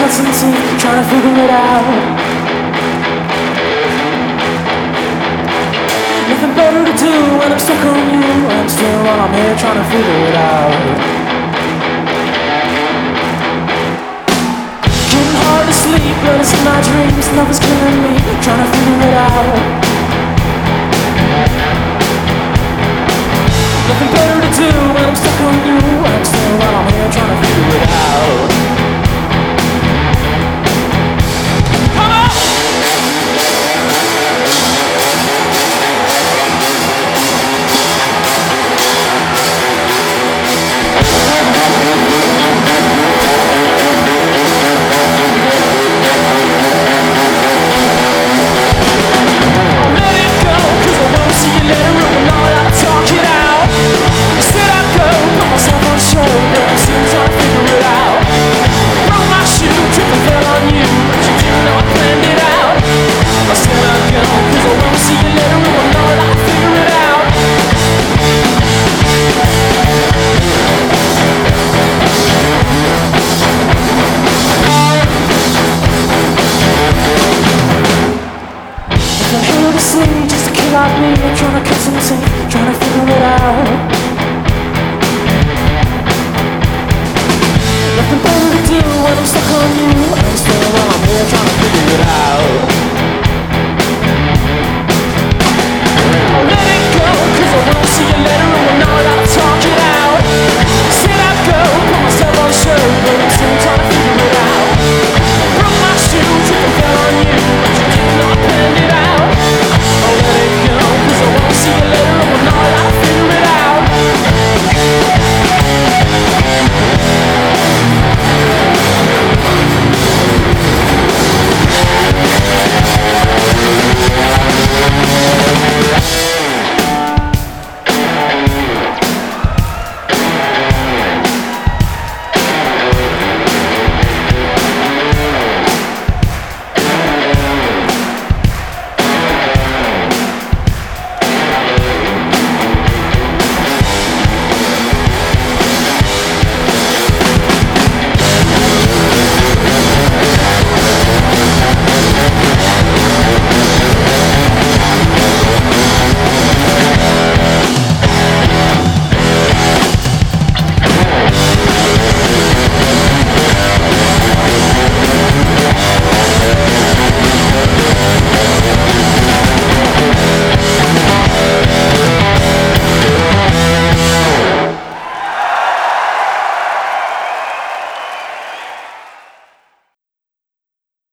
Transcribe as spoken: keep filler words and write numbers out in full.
nuts and teeth, trying to figure it out. Nothing better to do when I'm stuck on you, and still while I'm here trying to figure it out. Getting hard to sleep, but it's in my dreams. Love is killing me, trying to figure it out.